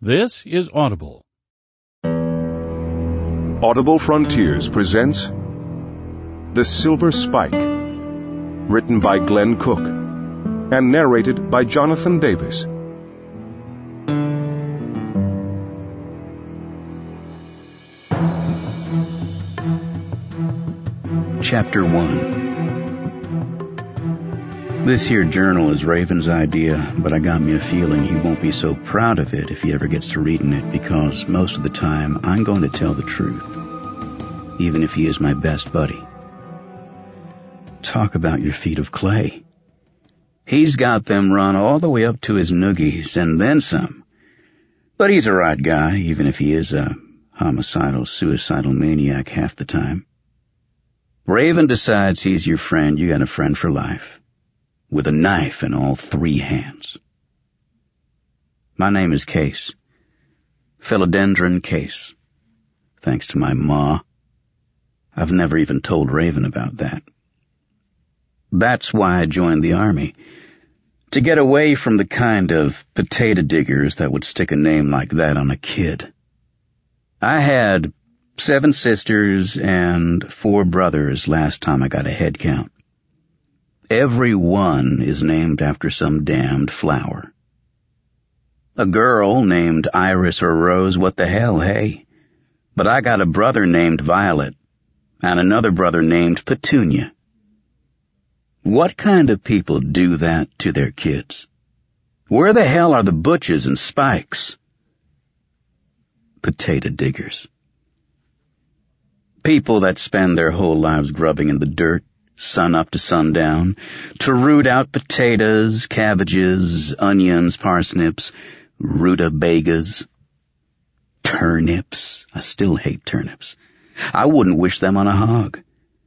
This is Audible. Audible Frontiers presents The Silver Spike, written by Glenn Cook and narrated by Jonathan Davis. Chapter 1. This here journal is Raven's idea, but I got me a feeling he won't be so proud of it if he ever gets to reading it, because most of the time I'm going to tell the truth, even if he is my best buddy. Talk about your feet of clay. He's got them run all the way up to his noogies and then some. But he's a right guy, even if he is a homicidal, suicidal maniac half the time. Raven decides he's your friend, you got a friend for life, with a knife in all three hands. My name is Case. Philodendron Case. Thanks to my ma. I've never even told Raven about that. That's why I joined the army. To get away from the kind of potato diggers that would stick a name like that on a kid. I had 7 sisters and 4 brothers last time I got a head count. Every one is named after some damned flower. A girl named Iris or Rose, what the hell, hey? But I got a brother named Violet and another brother named Petunia. What kind of people do that to their kids? Where the hell are the Butches and Spikes? Potato diggers. People that spend their whole lives grubbing in the dirt, sun up to sundown, to root out potatoes, cabbages, onions, parsnips, rutabagas, turnips. I still hate turnips. I wouldn't wish them on a hog.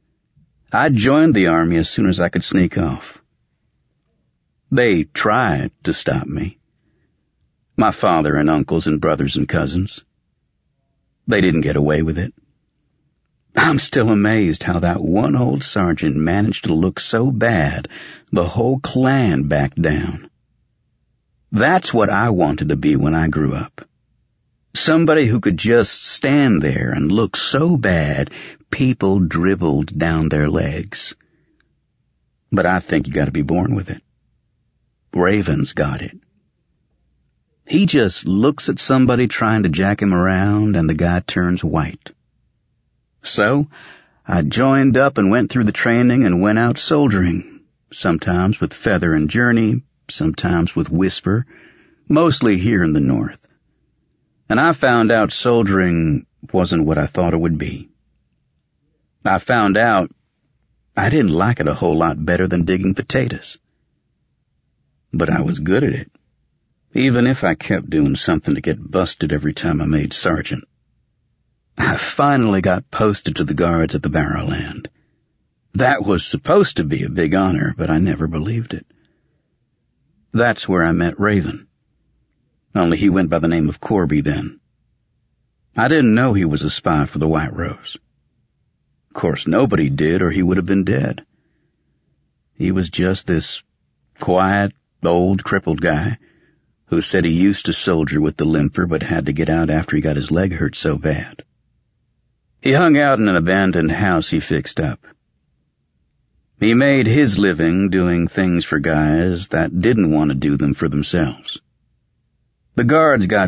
I joined the army as soon as I could sneak off. They tried to stop me. My father and uncles and brothers and cousins. They didn't get away with it. I'm still amazed how that one old sergeant managed to look so bad the whole clan backed down. That's what I wanted to be when I grew up. Somebody who could just stand there and look so bad people dribbled down their legs. But I think you got to be born with it. Raven's got it. He just looks at somebody trying to jack him around and the guy turns white. So, I joined up and went through the training and went out soldiering, sometimes with Feather and Journey, sometimes with Whisper, mostly here in the north. And I found out soldiering wasn't what I thought it would be. I found out I didn't like it a whole lot better than digging potatoes. But I was good at it, even if I kept doing something to get busted every time I made sergeant. I finally got posted to the guards at the Barrowland. That was supposed to be a big honor, but I never believed it. That's where I met Raven. Only he went by the name of Corby then. I didn't know he was a spy for the White Rose. Of course, nobody did, or he would have been dead. He was just this quiet, old, crippled guy who said he used to soldier with the limper but had to get out after he got his leg hurt so bad. He hung out in an abandoned house he fixed up. He made his living doing things for guys that didn't want to do them for themselves. The guards got